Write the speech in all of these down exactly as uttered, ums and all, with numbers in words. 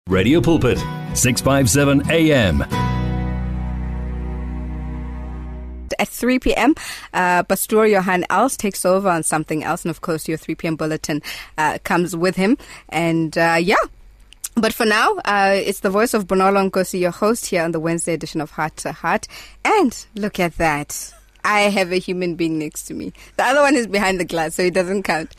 Radio Pulpit, six fifty-seven A M. At three p.m., uh, Pastor Johan Els takes over on something else. And of course, your three p.m. bulletin uh, comes with him. And uh, yeah. But for now, uh, it's the voice of Bonolo Nkosi, your host here on the Wednesday edition of Heart to Heart. And look at that. I have a human being next to me. The other one is behind the glass, so it doesn't count.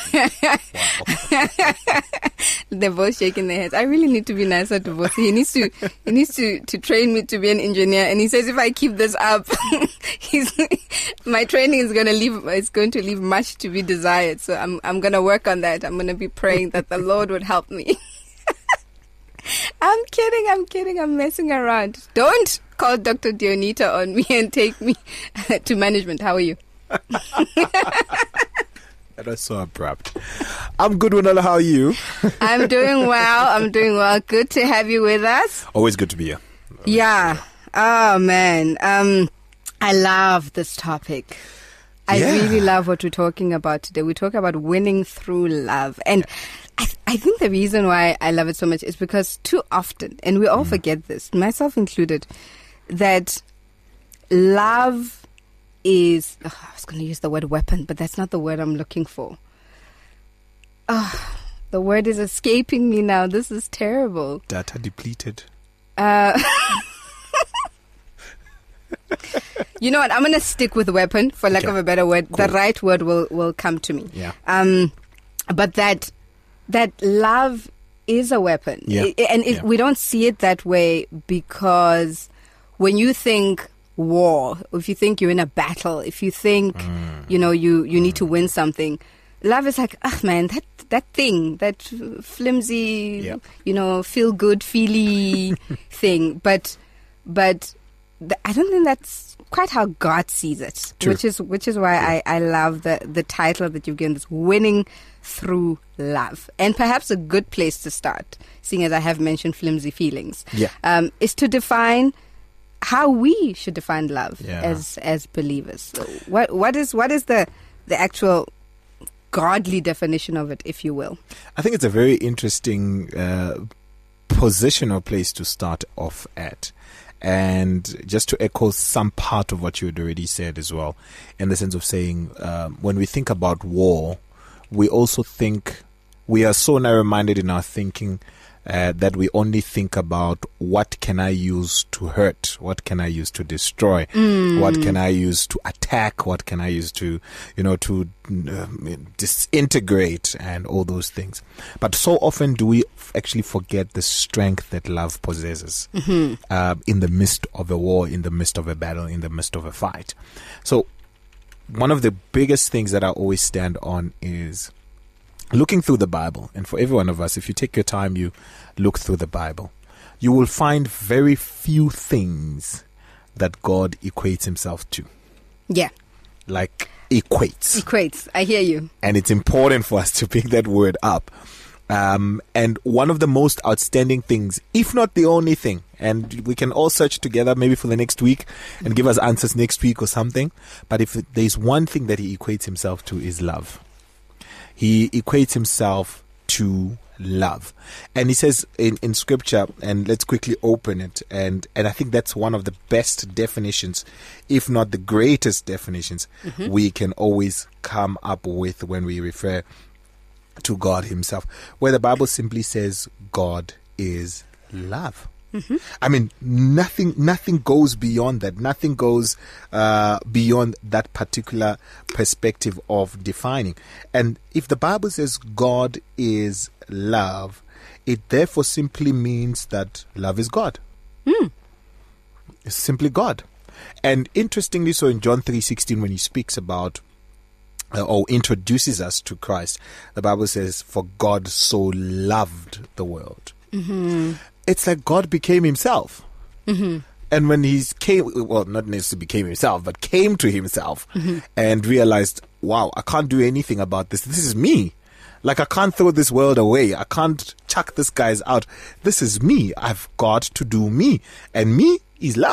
They're both shaking their heads. I really need to be nicer to both. He needs to he needs to, to train me to be an engineer. And he says if I keep this up, he's, my training is gonna leave it's going to leave much to be desired. So I'm I'm gonna work on that. I'm gonna be praying that the Lord would help me. I'm kidding, I'm kidding, I'm messing around. Don't call Doctor Dionita on me and take me to management. How are you? That was so abrupt. I'm good, Winala. How are you? I'm doing well, I'm doing well. Good to have you with us. Always good to be here. Always yeah. Oh, man. Um, I love this topic. I yeah. really love what we're talking about today. We talk about winning through love. And I, th- I think the reason why I love it so much is because too often, and we all mm. forget this, myself included, that love is, oh, I was going to use the word weapon, but that's not the word I'm looking for. Oh, the word is escaping me now. This is terrible. Data depleted. Uh, you know what? I'm going to stick with weapon, for lack okay. of a better word. Cool. The right word will, will come to me. Yeah. Um, but that that love is a weapon. Yeah. It, and it, yeah. we don't see it that way because when you think war, if you think you're in a battle, if you think, mm. you know, you, you mm. need to win something, love is like, ah, man, that that thing, that flimsy, yeah. you know, feel good, feely thing. But but th- I don't think that's quite how God sees it. True. Which is which is why I, I love the the title that you've given this, winning through love. And perhaps a good place to start, seeing as I have mentioned flimsy feelings, yeah. um, is to define how we should define love yeah. as as believers. So what what is what is the the actual godly definition of it, if you will? I think it's a very interesting uh, position or place to start off at. And just to echo some part of what you had already said as well, in the sense of saying, um, when we think about war, we also think, we are so narrow-minded in our thinking uh, that we only think about what can I use to hurt, what can I use to destroy, mm. what can I use to attack, what can I use to, you know, to uh, disintegrate and all those things. But so often do we f- actually forget the strength that love possesses mm-hmm. uh, in the midst of a war, in the midst of a battle, in the midst of a fight. So one of the biggest things that I always stand on is looking through the Bible. And for every one of us, if you take your time, you look through the Bible, you will find very few things that God equates himself to. Yeah. Like equates. Equates. I hear you. And it's important for us to pick that word up. Um, and one of the most outstanding things, if not the only thing, and we can all search together maybe for the next week and give us answers next week or something. But if there's one thing that he equates himself to is love. He equates himself to love. And he says in, in scripture, and let's quickly open it. And, and I think that's one of the best definitions, if not the greatest definitions, mm-hmm. we can always come up with when we refer to God himself, where the Bible simply says God is love. Mm-hmm. I mean, nothing nothing goes beyond that. Nothing goes uh, beyond that particular perspective of defining. And if the Bible says God is love, it therefore simply means that love is God. Mm. It's simply God. And interestingly so, in John three sixteen, when he speaks about Uh, or introduces us to Christ, the Bible says, for God so loved the world. Mm-hmm. It's like God became himself. Mm-hmm. And when he came, well, not necessarily became himself, but came to himself mm-hmm. and realized, wow, I can't do anything about this. This is me. Like, I can't throw this world away. I can't chuck this guys out. This is me. I've got to do me. And me is love.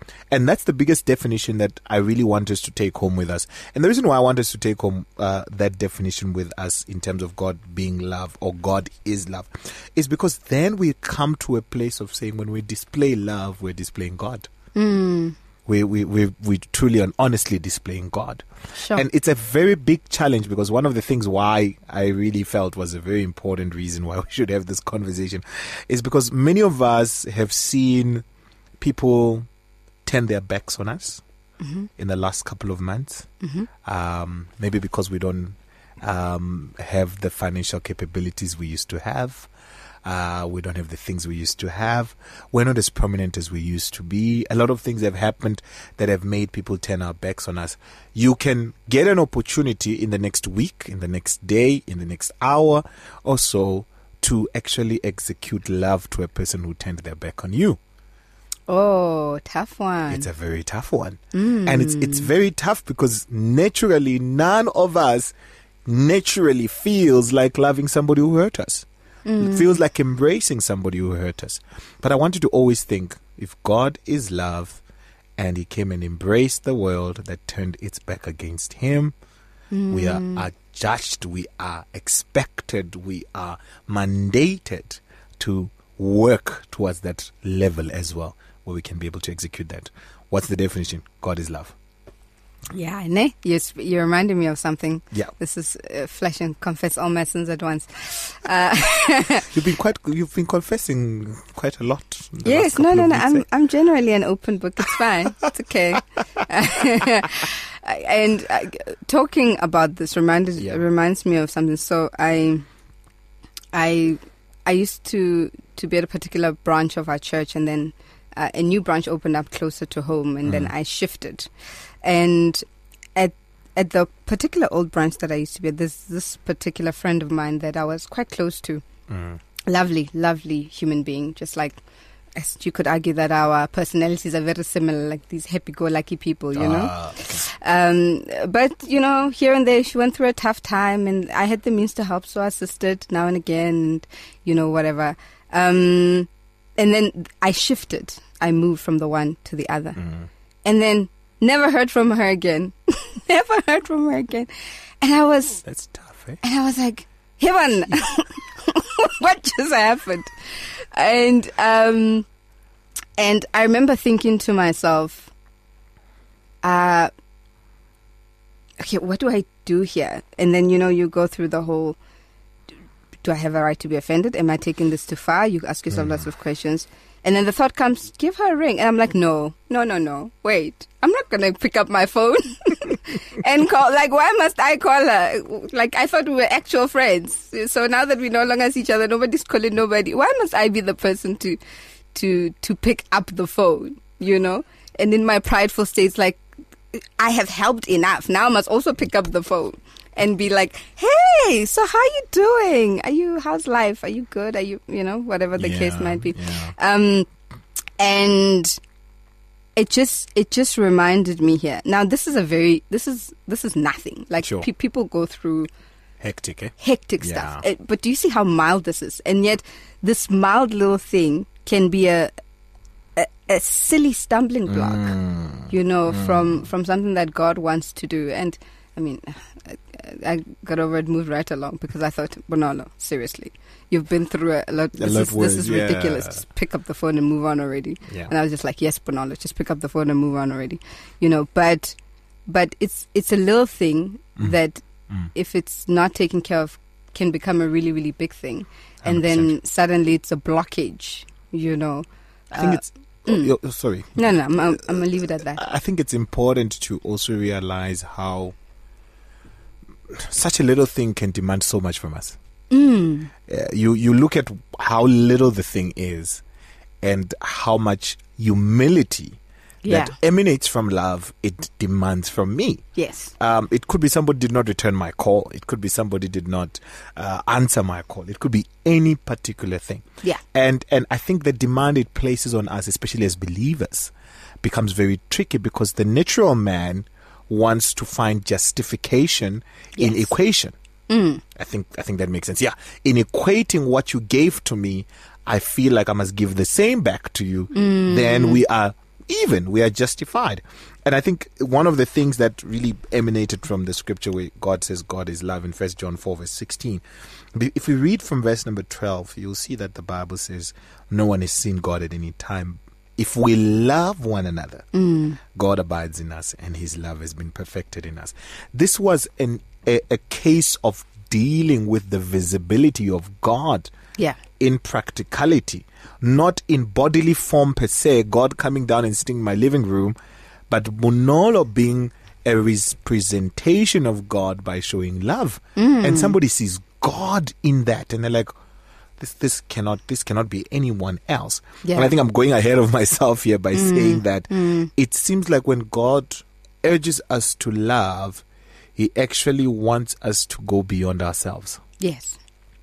And that's the biggest definition that I really want us to take home with us. And the reason why I want us to take home uh, that definition with us in terms of God being love, or God is love, is because then we come to a place of saying when we display love, we're displaying God. Mm. We, we, we, we truly and honestly displaying God. Sure. And it's a very big challenge, because one of the things why I really felt was a very important reason why we should have this conversation is because many of us have seen people turn their backs on us mm-hmm. in the last couple of months. Mm-hmm. Um, maybe because we don't um, have the financial capabilities we used to have. Uh, we don't have the things we used to have. We're not as prominent as we used to be. A lot of things have happened that have made people turn our backs on us. You can get an opportunity in the next week, in the next day, in the next hour or so to actually execute love to a person who turned their back on you. Oh, tough one. It's a very tough one. Mm. And it's it's very tough because naturally none of us naturally feels like loving somebody who hurt us. Mm. It feels like embracing somebody who hurt us. But I want you to always think, if God is love and he came and embraced the world that turned its back against him, mm. we are, are judged, we are expected, we are mandated to work towards that level as well, where we can be able to execute that. What's the definition? God is love. Yeah, ne? Yes, you reminded me of something. Yeah. This is uh, flesh and confess all my sins at once. Uh, you've been quite, you've been confessing quite a lot. Yes, no, no, no. I'm, eh? I'm generally an open book. It's fine. It's okay. And uh, talking about this reminded, yeah. reminds me of something. So I, I, I used to to be at a particular branch of our church, and then uh, a new branch opened up closer to home, and mm. then I shifted. And at at the particular old branch that I used to be at, there's this particular friend of mine that I was quite close to. Mm. Lovely, lovely human being. Just like, as you could argue that our personalities are very similar, like these happy-go-lucky people, you know. Ah, okay. Um, but, you know, here and there she went through a tough time, and I had the means to help, so I assisted now and again, and, you know, whatever. Um, and then I shifted. I moved from the one to the other. Mm. And then never heard from her again. Never heard from her again. And I was... That's tough, eh? And I was like, Heaven, what just happened? And um, and I remember thinking to myself, uh, okay, what do I do here? And then, you know, you go through the whole, do I have a right to be offended? Am I taking this too far? You ask yourself mm. lots of questions. And then the thought comes, give her a ring. And I'm like, no, no, no, no. Wait, I'm not going to pick up my phone and call. Like, why must I call her? Like, I thought we were actual friends. So now that we no longer see each other, nobody's calling nobody. Why must I be the person to, to, to pick up the phone, you know? And in my prideful states, like, I have helped enough. Now I must also pick up the phone and be like, hey, so how you doing? Are you, how's life? Are you good? Are you, you know, whatever the yeah, case might be. Yeah. Um, and it just, it just reminded me here. Now, this is a very, this is, this is nothing. Like sure. pe- people go through hectic, eh? hectic yeah. stuff. Uh, but do you see how mild this is? And yet this mild little thing can be a, a, a silly stumbling block, mm. you know, mm. from, from something that God wants to do. And I mean, I, I got over it, moved right along, because I thought, well, no, no, seriously, you've been through a lot. This, a lot is, worse, this is yeah. ridiculous. Just pick up the phone and move on already. Yeah. And I was just like, yes, Bonolo, just pick up the phone and move on already. You know, but but it's it's a little thing mm. that mm. if it's not taken care of, can become a really, really big thing. And one hundred percent. Then suddenly it's a blockage, you know. I think uh, it's... Oh, mm. Sorry. No, no, I'm, I'm, I'm going to leave it at that. I think it's important to also realize how such a little thing can demand so much from us. Mm. Uh, you you look at how little the thing is and how much humility yeah. that emanates from love it demands from me. Yes. Um, it could be somebody did not return my call. It could be somebody did not uh, answer my call. It could be any particular thing. Yeah. And and I think the demand it places on us, especially as believers, becomes very tricky, because the natural man wants to find justification yes. in equation. Mm. I think I think that makes sense. Yeah. In equating what you gave to me, I feel like I must give the same back to you. Mm. Then we are even we are justified. And I think one of the things that really emanated from the scripture where God says God is love in First John four verse sixteen, if we read from verse number twelve, you'll see that the Bible says no one has seen God at any time. If we love one another, mm. God abides in us and his love has been perfected in us. This was an, a, a case of dealing with the visibility of God yeah. in practicality, not in bodily form per se, God coming down and sitting in my living room, but Monolo being a representation of God by showing love. Mm. And somebody sees God in that and they're like, This, this cannot this cannot be anyone else. Yeah. And I think I'm going ahead of myself here by mm. saying that mm. it seems like when God urges us to love, he actually wants us to go beyond ourselves. Yes.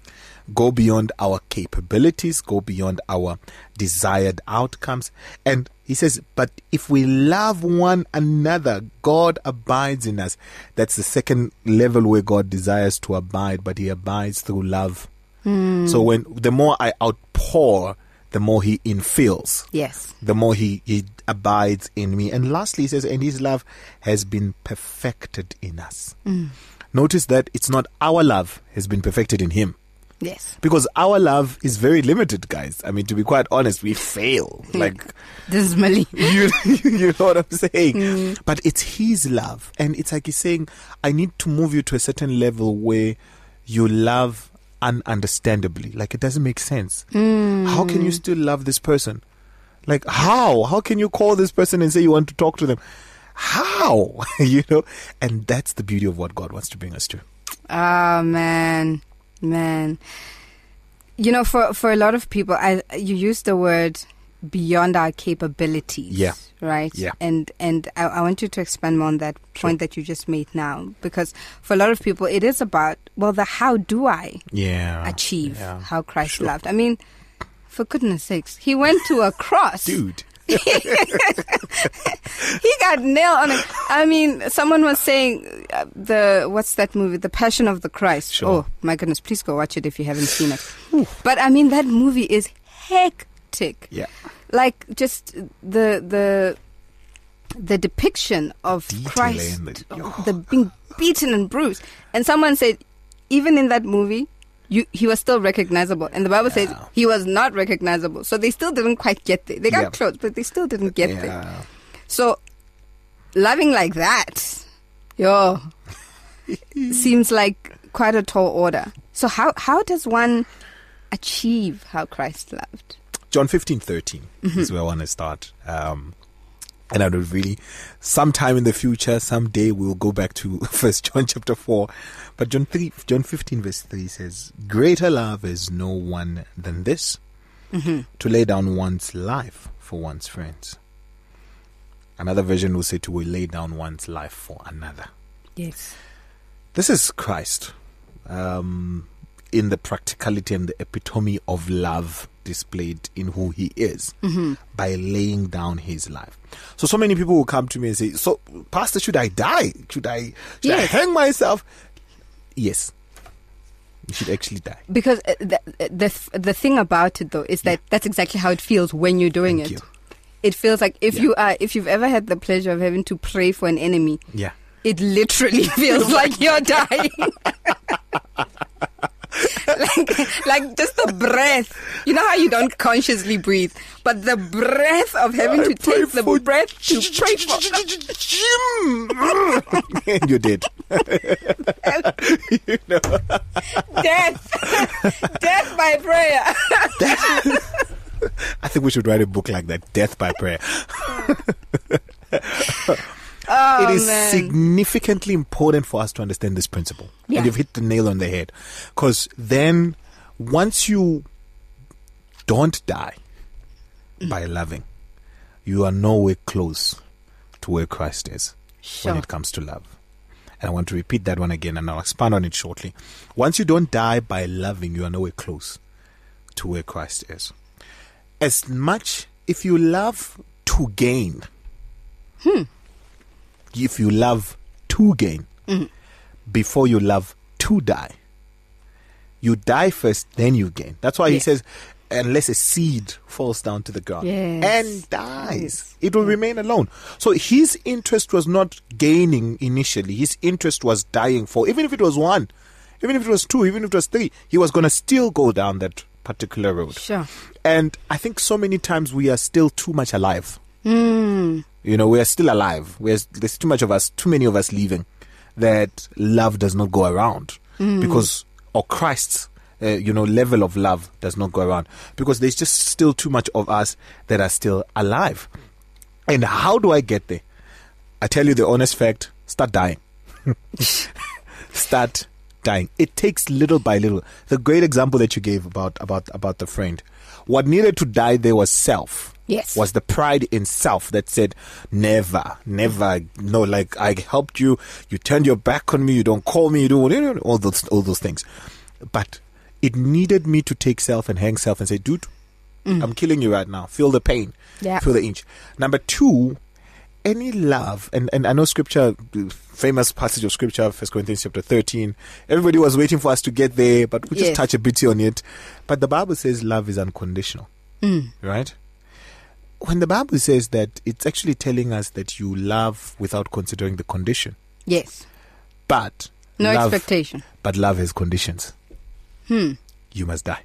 Go beyond our capabilities, go beyond our desired outcomes. And he says, but if we love one another, God abides in us. That's the second level where God desires to abide, but he abides through love. Mm. So when the more I outpour, the more he infills. Yes. The more he, he abides in me. And lastly, he says, and his love has been perfected in us. Mm. Notice that it's not our love has been perfected in him. Yes. Because our love is very limited, guys. I mean, to be quite honest, we fail. Like, dismally. You, you know what I'm saying? Mm. But it's his love. And it's like he's saying, I need to move you to a certain level where you love ununderstandably. Like, it doesn't make sense. Mm. How can you still love this person? Like, how? How can you call this person and say you want to talk to them? How? You know? And that's the beauty of what God wants to bring us to. Oh, man. Man. You know, for, for a lot of people, I you use the word beyond our capabilities. Yeah. Right? Yeah. And and I, I want you to expand more on that point sure. that you just made now. Because for a lot of people, it is about, well, the how do I yeah. achieve yeah. how Christ sure. loved. I mean, for goodness sakes, he went to a cross. Dude. He got nailed on it. I mean, someone was saying uh, the what's that movie, The Passion of the Christ. Sure. Oh my goodness, please go watch it if you haven't seen it. But I mean, that movie is hectic. Yeah, like just the the the depiction of Detail Christ, the, oh. the being beaten and bruised. And someone said, even in that movie, You, he was still recognizable. And the Bible yeah. says he was not recognizable. So they still didn't quite get there. They got yeah. close, but they still didn't get yeah. there. So loving like that, yo, seems like quite a tall order. So how, how does one achieve how Christ loved? John fifteen thirteen mm-hmm. is where I want to start. Um, and I would really, sometime in the future, someday we'll go back to First John chapter four. But John three, John fifteen verse three says, "Greater love is no one than this, mm-hmm. to lay down one's life for one's friends." Another version will say to lay down one's life for another. Yes. This is Christ um, in the practicality and the epitome of love displayed in who he is mm-hmm. by laying down his life. So, so many people will come to me and say, so, Pastor, should I die? Should I, should yes. I hang myself? Yes. You should actually die. Because uh, the, the the thing about it, though, is that yeah. that's exactly how it feels when you're doing Thank it. You. It feels like if yeah. you are, if you've ever had the pleasure of having to pray for an enemy, yeah, it literally feels like you're dying. like, like just the breath. You know how you don't consciously breathe, but the breath of having I to take the breath to pray for. And you did. You know. Death, death by prayer. Death. I think we should write a book like that, Death by Prayer. Oh, it is man. significantly important for us to understand this principle. Yeah. And you've hit the nail on the head. Because then, once you don't die mm. by loving, you are nowhere close to where Christ is sure. when it comes to love. And I want to repeat that one again, and I'll expand on it shortly. Once you don't die by loving, you are nowhere close to where Christ is. As much, if you love to gain, hmm. if you love to gain, mm. before you love to die, you die first, then you gain. That's why yeah. he says, unless a seed falls down to the ground Yes. and dies. Yes. It will remain alone. So his interest was not gaining initially. His interest was dying for, even if it was one, even if it was two, even if it was three, he was going to still go down that particular road. Sure. And I think so many times we are still too much alive. Mm. You know, we are still alive. We're, there's too much of us, too many of us leaving, that love does not go around. Mm. Because, or Christ's, uh, you know, level of love does not go around. Because there's just still too much of us that are still alive. And how do I get there? I tell you the honest fact, start dying. Start dying. It takes little by little. The great example that you gave about, about, about the friend. What needed to die there was self. Yes. Was the pride in self that said, never, never, no, like I helped you, you turned your back on me, you don't call me, you do you know, all those, all those things. But it needed me to take self and hang self and say, dude, mm. I'm killing you right now. Feel the pain. Yeah. Feel the inch. Number two, any love, and, and I know scripture, famous passage of scripture, First Corinthians chapter thirteen, everybody was waiting for us to get there, but we just Yes. touch a bit on it. But the Bible says love is unconditional. Mm. Right? When the Bible says that, it's actually telling us that you love without considering the condition. Yes. But No love, expectation. But love has conditions. Hmm. You must die.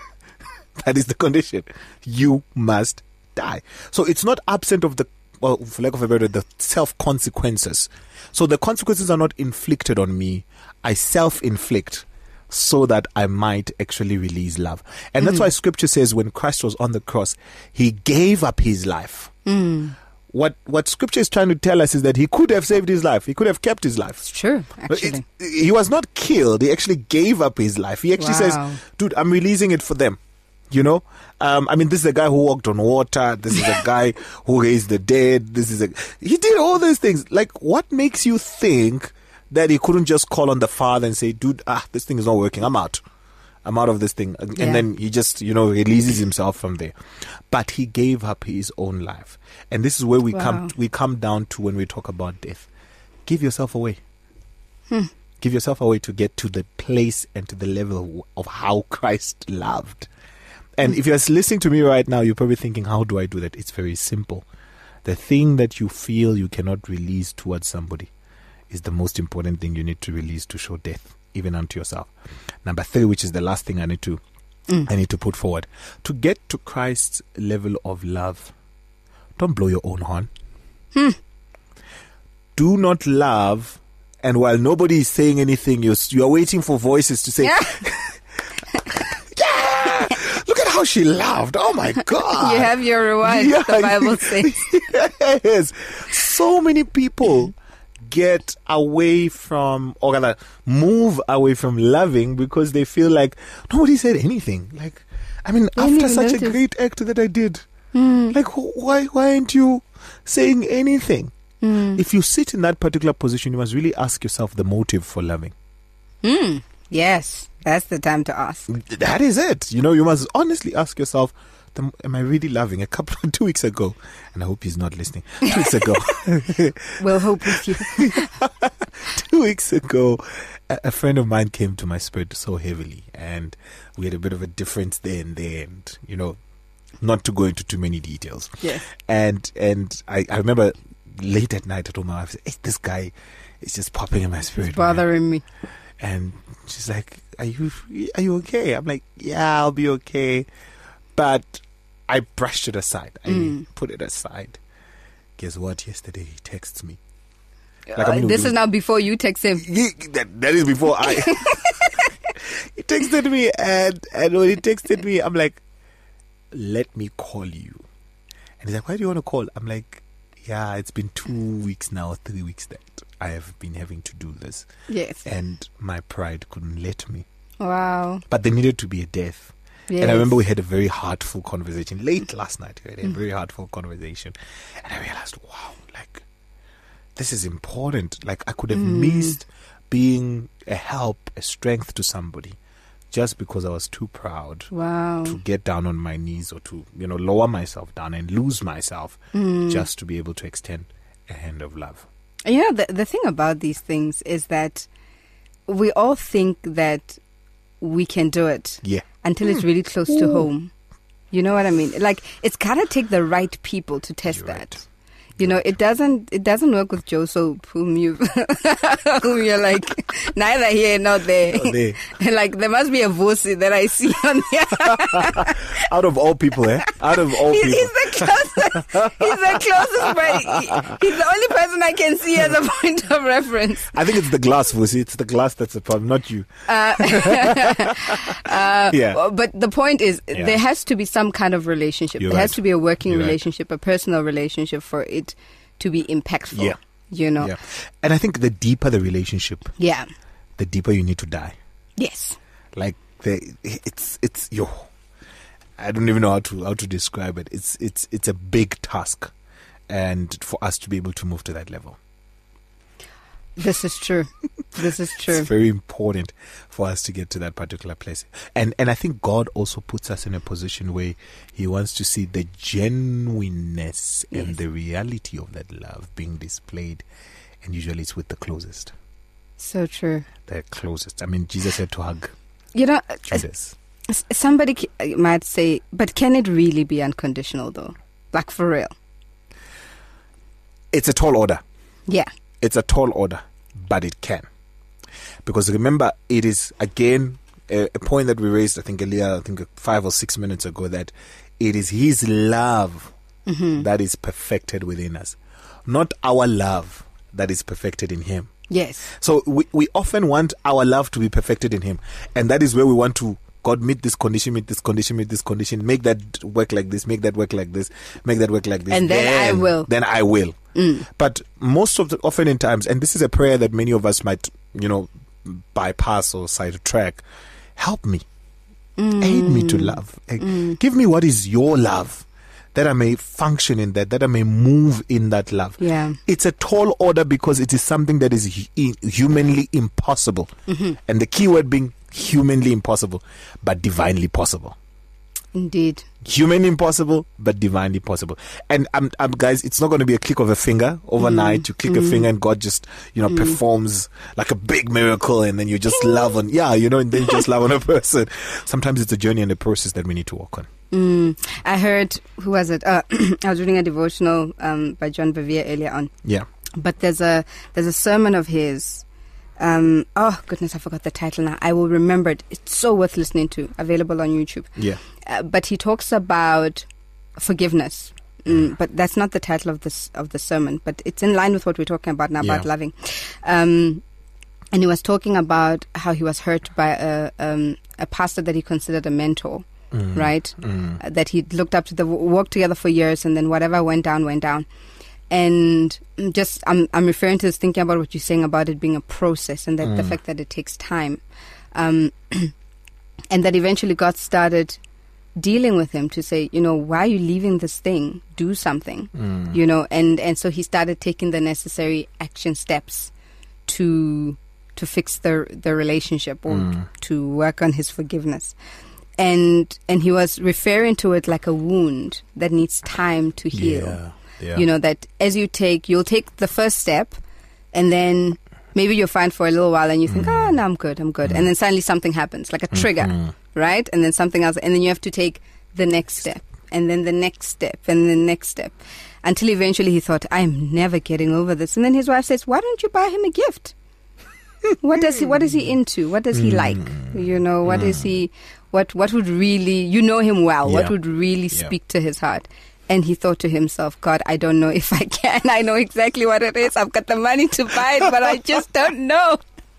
That is the condition. You must die. So it's not absent of the, well, for lack of a better word, the self consequences. So the consequences are not inflicted on me. I self-inflict so that I might actually release love. And that's Mm. why scripture says when Christ was on the cross, he gave up his life. Mm. What what scripture is trying to tell us is that he could have saved his life. He could have kept his life. It's true, But actually. it- he was not killed. He actually gave up his life. He actually Wow. says, dude, I'm releasing it for them. You know, um, I mean, this is a guy who walked on water. This is a guy who raised the dead. This is a, he did all those things. Like, what makes you think that he couldn't just call on the Father and say, dude, ah, this thing is not working. I'm out. I'm out of this thing. And Yeah. then he just, you know, releases himself from there. But he gave up his own life. And this is where we Wow. come, we come down to when we talk about death. Give yourself away. Hmm. Give yourself away to get to the place and to the level of how Christ loved. And if you're listening to me right now, you're probably thinking, how do I do that? It's very simple. The thing that you feel you cannot release towards somebody is the most important thing you need to release to show death, even unto yourself. Number three, which is the last thing I need to Mm. I need to put forward. To get to Christ's level of love, don't blow your own horn. Hmm. Do not love, and while nobody is saying anything, you're, you're waiting for voices to say, Yeah. yeah, look at how she loved. Oh my God. You have your reward, Yeah, the Bible says. Yes. So many people get away from, or rather move away from loving because they feel like nobody said anything. Like, I mean, They didn't after even such a notice. great act that I did, Hmm. like, wh- why, why aren't you saying anything? Hmm. If you sit in that particular position, you must really ask yourself the motive for loving. Hmm. Yes, that's the time to ask. That is it. You know, you must honestly ask yourself, the- am I really loving? A couple of two weeks ago, and I hope he's not listening. Two weeks ago, We'll hope with you. two weeks ago, a, a friend of mine came to my spirit so heavily, and we had a bit of a difference there and there, and you know, not to go into too many details. Yes. And and I, I remember late at night I told my wife, hey, this guy is just popping in my spirit, man." Bothering me. And she's like, are you are you okay? I'm like, yeah, I'll be okay. But I brushed it aside. I Mm. put it aside. Guess what? Yesterday he texts me. Like, Uh, I mean, this we- is now before you text him. He, that, that is before I. He texted me, and and when he texted me, I'm like, let me call you. And he's like, why do you want to call? I'm like, yeah, it's been two weeks now, three weeks that I have been having to do this, Yes. and my pride couldn't let me. Wow. But there needed to be a death. Yes. And I remember we had a very heartful conversation late last night. We had a very heartful conversation, and I realized, wow, like this is important. Like I could have Mm. missed being a help, a strength to somebody, just because I was too proud Wow. to get down on my knees or to, you know, lower myself down and lose myself Mm. just to be able to extend a hand of love. You know, the, the thing about these things is that we all think that we can do it Yeah. until it's really close to home. You know what I mean? Like, it's gotta take the right people to test You're that. right. You know, it doesn't it doesn't work with Joe Soap, whom you whom you're like neither here nor there. Not there. Like, there must be a Vusi that I see on there. Out of all people, eh? Out of all He's, people. he's the closest. He's the closest, but he, he's the only person I can see as a point of reference. I think it's the glass, Vusi. It's the glass that's the problem, not you. Uh, uh, Yeah. But the point is, Yeah. there has to be some kind of relationship. You're there has right. to be a working You're right. relationship, a personal relationship for it to be impactful. Yeah. You know? Yeah. And I think the deeper the relationship, Yeah. the deeper you need to die. Yes. Like the it's it's yo. I don't even know how to how to describe it. It's it's it's a big task, and for us to be able to move to that level. This is true. This is true. It's very important for us to get to that particular place. And and I think God also puts us in a position where He wants to see the genuineness Yes. and the reality of that love being displayed. And usually it's with the closest. So true. The closest. I mean, Jesus had to hug You know, Judas. s- somebody c- might say, but can it really be unconditional though? Like, for real? It's a tall order. Yeah. It's a tall order, but it can. Because remember, it is, again, a, a point that we raised, I think, earlier, I think five or six minutes ago, that it is His love Mm-hmm. that is perfected within us, not our love that is perfected in Him. Yes. So we, we often want our love to be perfected in Him. And that is where we want to, God, meet this condition, meet this condition, meet this condition, make that work like this, make that work like this, make that work like this. And then I will. Then I will. Mm. But most of the, often in times, and this is a prayer that many of us might, you know, bypass or sidetrack, help me. Mm. Aid me to love. Eh, Mm. Give me what is your love, that I may function in that, that I may move in that love. Yeah. It's a tall order because it is something that is hu- humanly impossible. Mm-hmm. And the key word being humanly impossible, but divinely possible. Indeed. Humanly impossible, but divinely possible. And um, um, guys, it's not going to be a click of a finger overnight. Mm. You click a finger and God just, you know, performs like a big miracle, and then you just love on, yeah, you know, and then you just love on a person. Sometimes it's a journey and a process that we need to walk on. Mm. I heard, who was it? Uh, I was reading a devotional um, by John Bevere earlier on. Yeah. But there's a there's a sermon of his. Um, oh goodness, I forgot the title now. I will remember it. It's so worth listening to. Available on YouTube. Yeah. Uh, but he talks about forgiveness. Mm, but that's not the title of this of the sermon. But it's in line with what we're talking about now, Yeah. about loving. Um, and he was talking about how he was hurt by a um, a pastor that he considered a mentor. Mm. Right? Mm. Uh, that he looked up to, the worked together for years, and then whatever went down, went down. And just, I'm I'm referring to this, thinking about what you're saying about it being a process, and that the Mm. fact that it takes time. Um, and that eventually God started dealing with him to say, you know, why are you leaving this thing? Do something, Mm. you know. And, and so he started taking the necessary action steps to to fix the the relationship, or Mm. to work on his forgiveness. And and he was referring to it like a wound that needs time to heal. Yeah. Yeah. You know, that as you take, you'll take the first step, and then maybe you're fine for a little while, and you think, oh, no, I'm good, I'm good. And then suddenly something happens, like a trigger, Mhm. right? And then something else, and then you have to take the next step, and then the next step, and the next step, until eventually he thought, I'm never getting over this. And then his wife says, why don't you buy him a gift? What does he, what is he into? What does he like? You know, what is he, what, what would really, you know him well, what Yeah. would really Yeah. speak to his heart? And he thought to himself, God, I don't know if I can. I know exactly what it is. I've got the money to buy it, but I just don't know.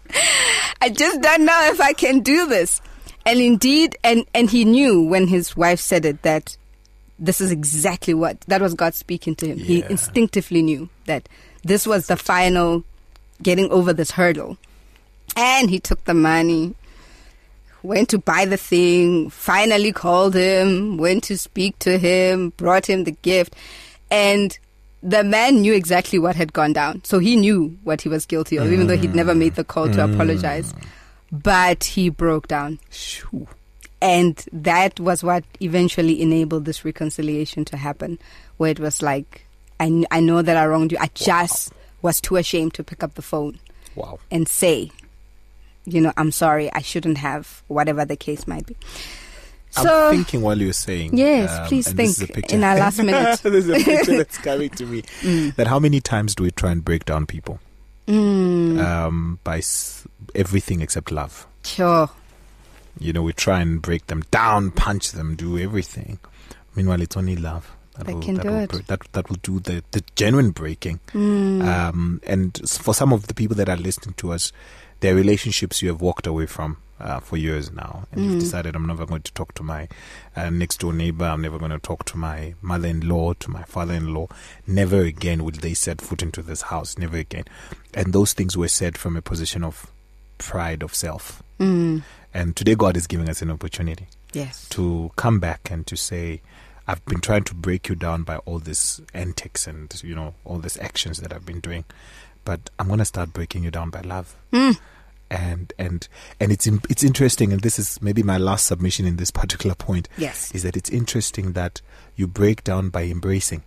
I just don't know if I can do this. And indeed, and, and he knew when his wife said it that this is exactly what, that was God speaking to him. He Yeah. instinctively knew that this was the final getting over this hurdle. And he took the money, went to buy the thing, finally called him, went to speak to him, brought him the gift. And the man knew exactly what had gone down. So he knew what he was guilty of, even though he'd never made the call to apologize. But he broke down. Shoo. And that was what eventually enabled this reconciliation to happen, where it was like, I, kn- I know that I wronged you. I just was too ashamed to pick up the phone Wow. and say, you know, I'm sorry, I shouldn't have, whatever the case might be. So, I'm thinking while you're saying. Yes, um, please and this is a think picture- in our last minute. There's a picture that's coming to me. Mm. That how many times do we try and break down people? Mm. Um, by s- everything except love. Sure. You know, we try and break them down, punch them, do everything. Meanwhile, it's only love that That will, can that do will it. break- that that will do the, the genuine breaking. Mm. Um, and s- for some of the people that are listening to us, there are relationships you have walked away from uh, for years now, and Mm. you've decided, I'm never going to talk to my uh, next door neighbor. I'm never going to talk to my mother-in-law, to my father-in-law. Never again will they set foot into this house. Never again. And those things were said from a position of pride of self. Mm. And today God is giving us an opportunity Yes. to come back and to say, I've been trying to break you down by all these antics and, you know, all these actions that I've been doing, but I'm going to start breaking you down by love. Mm. And and and it's in, it's interesting, and this is maybe my last submission in this particular point. Yes. Is that it's interesting that you break down by embracing,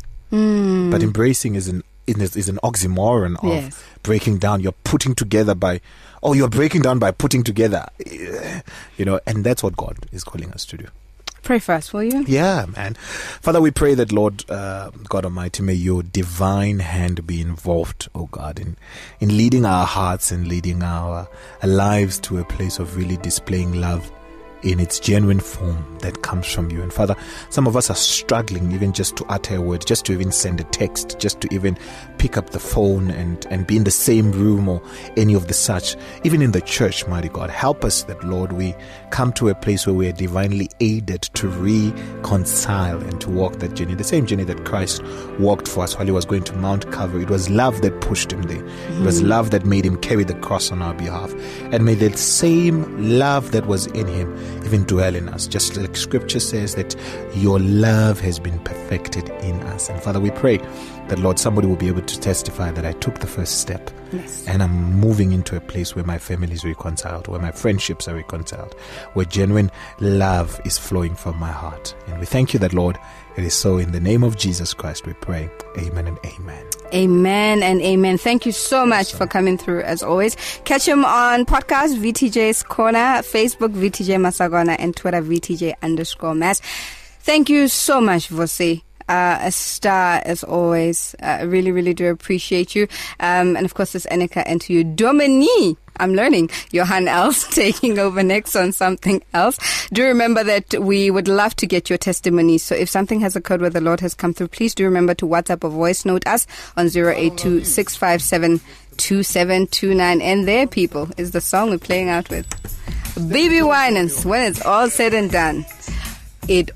Mm. but embracing is an is, is an oxymoron of Yes. breaking down. You're putting together by, oh, you're breaking down by putting together, you know, and that's what God is calling us to do. Pray for us, will you? Yeah, man. Father, we pray that, Lord, uh, God Almighty, may your divine hand be involved, oh God, in, in leading our hearts and leading our, our lives to a place of really displaying love in its genuine form that comes from you. And Father, some of us are struggling even just to utter a word, just to even send a text, just to even pick up the phone and, and be in the same room or any of the such. Even in the church, mighty God, help us that, Lord, we come to a place where we are divinely aided to reconcile and to walk that journey, the same journey that Christ walked for us while he was going to Mount Calvary. It was love that pushed him there. Mm-hmm. It was love that made him carry the cross on our behalf. And may that same love that was in him even dwell in us, just like scripture says that your love has been perfected in us. And Father, we pray that, Lord, somebody will be able to testify that I took the first step. Yes. And I'm moving into a place where my family is reconciled, where my friendships are reconciled, where genuine love is flowing from my heart. And we thank you that, Lord, it is so. In the name of Jesus Christ we pray. Amen and amen. Amen and amen. Thank you so much for coming through as always. Catch him on podcast V T J's Corner, Facebook V T J Masagona, and Twitter V T J underscore Mass. Thank you so much, Vose. Uh, a star as always. Uh, I really, really do appreciate you. Um, and of course, this Annika, and to you, Dominique. I'm learning. Johan Els taking over next on something else. Do remember that we would love to get your testimonies. So if something has occurred where the Lord has come through, please do remember to WhatsApp or voice note us on zero eight two, six five seven, two seven two nine. And there, people, is the song we're playing out with. Baby Winans, when it's all said and done, it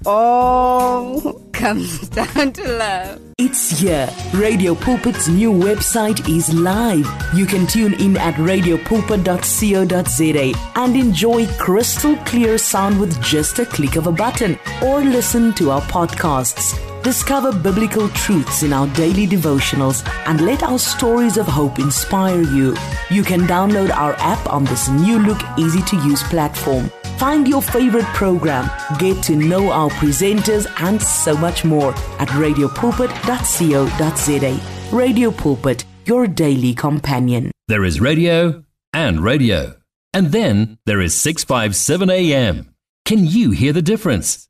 all comes down to love. It's here. Radio Pulpit's new website is live. You can tune in at radio pulpit dot co dot za and enjoy crystal clear sound with just a click of a button, or listen to our podcasts. Discover biblical truths in our daily devotionals and let our stories of hope inspire you. You can download our app on this new look, easy to use platform. Find your favorite program, get to know our presenters, and so much more at radio pulpit dot co dot za. Radio Pulpit, your daily companion. There is radio and radio. And then there is six fifty-seven A M. Can you hear the difference?